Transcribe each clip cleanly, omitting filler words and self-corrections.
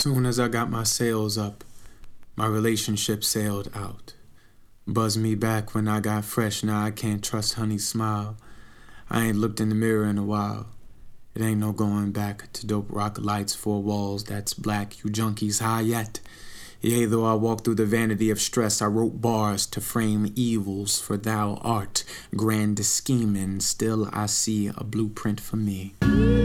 Soon as I got my sails up, my relationship sailed out. Buzzed me back when I got fresh, now I can't trust honey's smile. I ain't looked in the mirror in a while. It ain't no going back to dope rock lights, four walls that's black, you junkies high yet. Yea, though I walk through the vanity of stress, I wrote bars to frame evils, for thou art grand scheming, still I see a blueprint for me.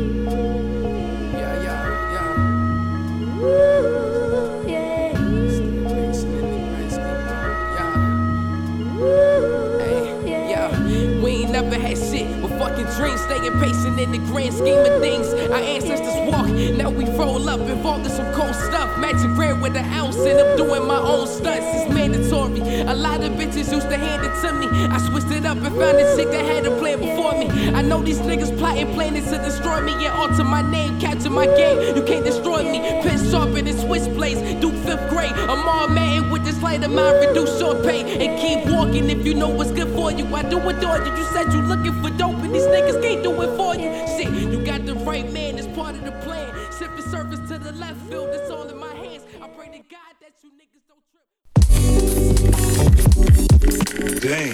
Dreams staying patient in the grand scheme of things. Our ancestors walk, now we roll up, involved in some cold stuff. Magic rare with an ounce, and I'm doing my own stunts. It's mandatory. A lot of bitches used to hand it to me. I switched it up and found a chick that had a plan before me. I know these niggas plotting, planning to destroy me and alter my name, capture my game. You can't destroy me. Pen sharpened and switchblades. Duke 5th grade. I'm all man with this light of mine, reduce your pay and keep walking. If you know what's good for you, I do adore you. You said you looking for dope, and these niggas can't do it for you. Shit, you got the right man, it's part of the plan. Shipping service to the left field, it's all in my hands. I pray to God that you niggas don't trip. Dang.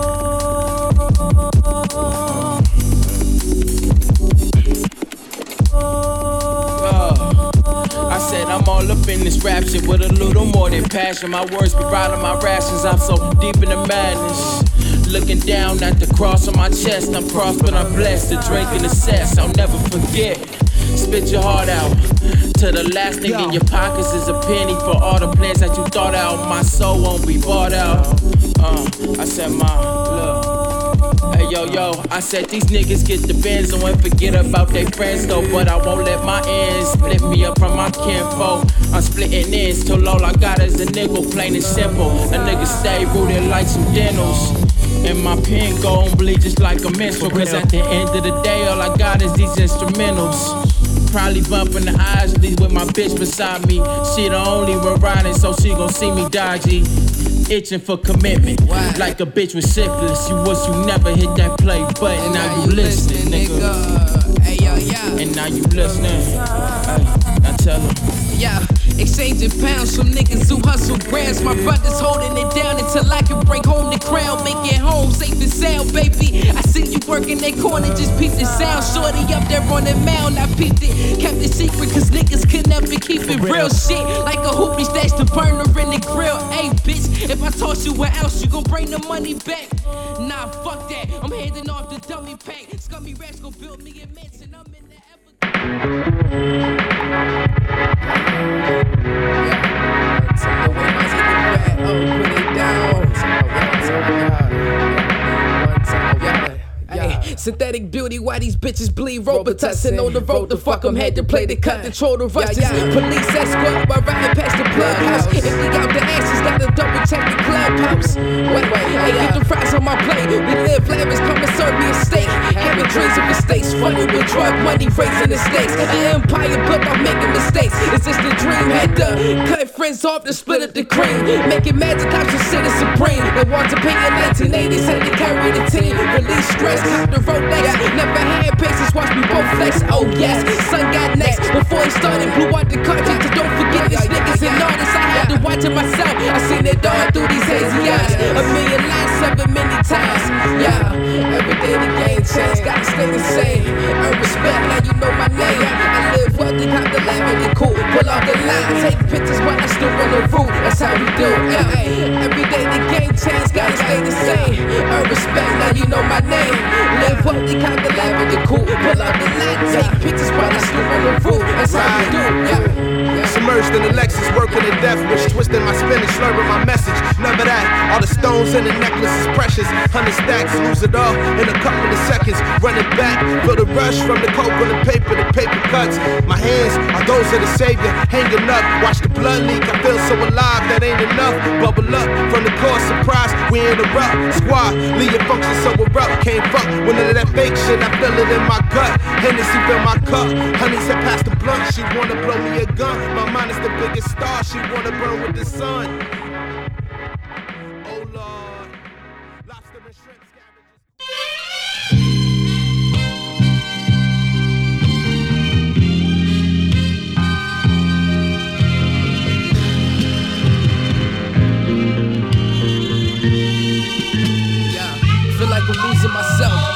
I said I'm all up in this rap shit with a little more than passion. My words be riding my rations, I'm so deep in the madness. Looking down at the cross on my chest, I'm crossed but I'm blessed. The drink and the cess, I'll never forget. Spit your heart out to the last thing in your pockets is a penny for all the plans that you thought out. My soul won't be bought out. I said, look. Hey yo, I said these niggas get the Benz and forget about they friends though. But I won't let my ends split me up from my kinfolk. I'm splitting ends till all I got is a nickel, plain and simple. A nigga stay rooted like some dentals. And my pen gon' bleed just like a minstrel. Cause at the end of the day, all I got is these instrumentals. Probably bumping the eyes with my bitch beside me. She the only one riding, so she gon' see me dodgy. Itching for commitment, like a bitch with syphilis. You wish you never hit that play button. Now you listening, nigga. And now you listening. Hey, now tell them. Yeah, exchanging pounds from niggas who hustle grams. My brother's holding it down until I can bring home the crown. Make it home safe and sound, baby. I see you working that corner, just peep the sound. Shorty up there on the mound, I peeped it. Kept it secret, cause niggas could never keep it real shit. Like a hoopy stash the burner in the grill. Hey, bitch, if I toss you an ounce, you gon' bring the money back. Nah, fuck that, I'm handing off the dummy pack. Scummy rats gon' build me a mansion, I'm in the synthetic beauty, why these bitches bleed Robitussin on the road, the fuck I'm had to play the cut, control the rushes. Police escort while riding past the club house. Empty out the ashes, gotta double check the clubhouse. Wait, hey, get the fries on my plate. We live lavish, come and serve me a steak. Having dreams of estates, funded with drug money, raising the stakes. An empire built on making mistakes. It's just a dream, had to cut friends off to split up the cream. Making magic, I should sit as supreme. They want to pay in 1980s, had to carry the team. Release stress, cop the Rolex. Never had patience, watch me both flex. Oh yes, son got next. Before he started, blew out the cartridge. Don't forget these niggas and artists. I had to watch it myself. I seen it all through these hazy eyes. A million lies, 7 many times. Yeah, every day the game change. Gotta stay the same. Earn respect, now you know my name. I live wealthy, cop the lavender cool. Pull off the line, take pictures while I still on the roof. That's how we do. Yeah, every day the game change. Gotta stay the same. Earn respect, now you know my name. Live wealthy, cop the lavender cool. Pull off the line, take pictures while I still on the roof. That's how we do. Yeah. Submerged in the Lexus, working in death wish, twisting my spinach, slurring my message. Never that, all the stones in the necklace is precious. 100 stacks, lose it all in a couple of seconds. Running back, feel the rush from the coke on the paper cuts. My hands are those of the savior, hanging up. Watch the blood leak, I feel so alive, that ain't enough. Bubble up from the core, surprise, we interrupt. Squad, leave your function so erupt. Can't fuck with none of that fake shit, I feel it in my gut. Hennessy fill my cup, honey said pass the blunt. She wanna blow me a gun, my mind is the biggest star. She wanna burn with the sun. Oh Lord, lobster and shrimp scavengers.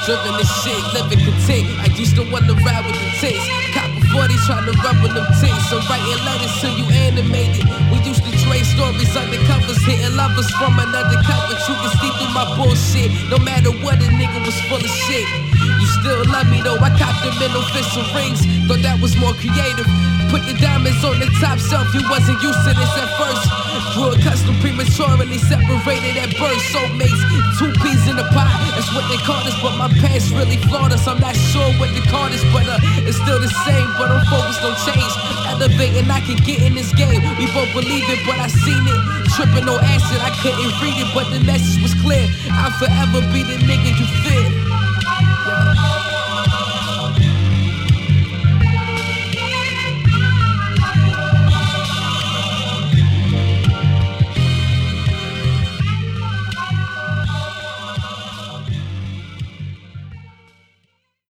driven and shit, living content. I used to wanna ride with the tits. Cop a 40 trying to rub with them tits. So writing letters till you animated. We used to trade stories undercovers, hitting lovers from another cover. You can see through my bullshit. No matter what, a nigga was full of shit. You still love me though, I copped them in official rings. Thought that was more creative. Put the diamonds on the top shelf, you wasn't used to this at first. Grew accustomed prematurely, separated at birth. Soulmates, 2 peas in a pot, that's what they call us. But my past really flawed us, I'm not sure what they call us. But it's still the same, but I'm focused on change. Elevating, I can get in this game. We both believe it, but I seen it. Tripping on acid, I couldn't read it, but the message was clear. I'll forever be the nigga you fear.